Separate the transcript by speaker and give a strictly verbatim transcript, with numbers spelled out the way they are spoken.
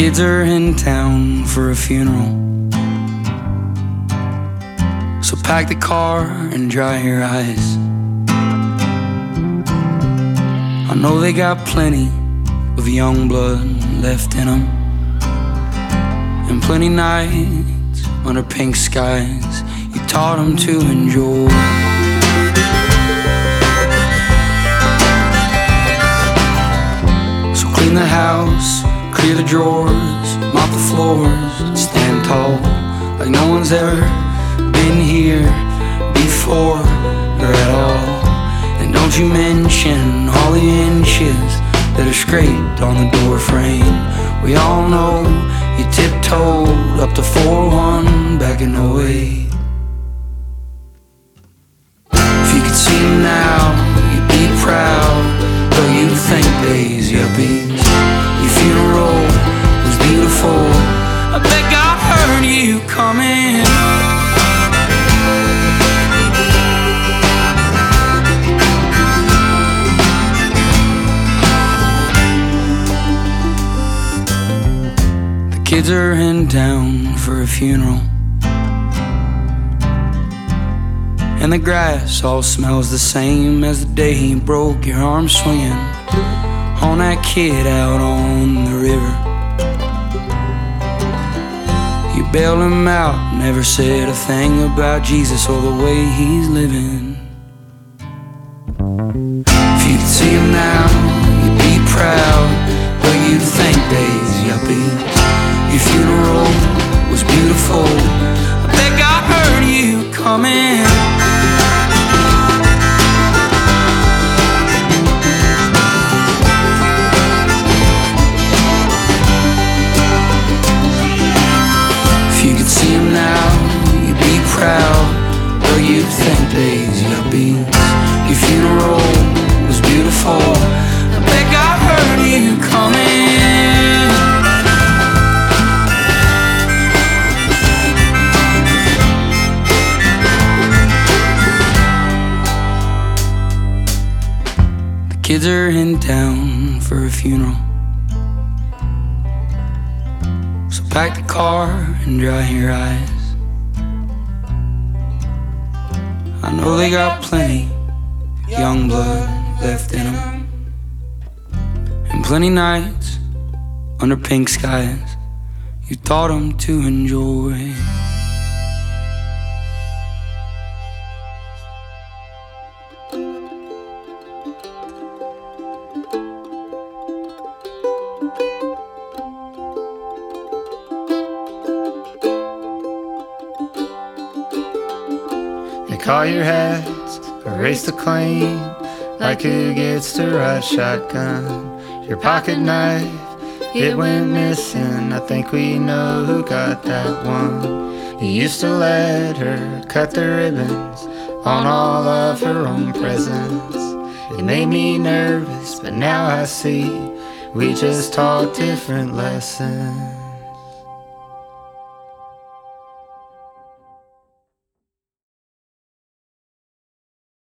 Speaker 1: Kids are in town for a funeral, so pack the car and dry your eyes. I know they got plenty of young blood left in them, and plenty nights under pink skies you taught them to enjoy. So clean the house, clear the drawers, mop the floors, stand tall like no one's ever been here before or at all. And don't you mention all the inches that are scraped on the door frame. We all know you tiptoed up to four one back in oh eight. If you could see him now, you'd be proud, but you'd think days yuppies. Your funeral was beautiful, I bet God heard you coming. Kids are in town for a funeral, and the grass all smells the same as the day you broke your arm swinging on that kid out on the river. You bailed him out, never said a thing about Jesus or the way he's living. If you could see him now, you'd be proud, but you'd think days yuppies. Your funeral was beautiful, I bet God heard you coming. If you could see him now, you'd be proud, but you'd think days yuppies. Your funeral was beautiful, I bet God heard you coming. Kids are in town for a funeral, so pack the car and dry your eyes. I know they got plenty young blood left in them, and plenty nights under pink skies you taught them to enjoy.
Speaker 2: They call your hats, erase the claim, like who gets to ride shotgun. Your pocket knife, it went missing, I think we know who got that one. You used to let her cut the ribbons on all of her own presents. It made me nervous, but now I see we just taught different lessons.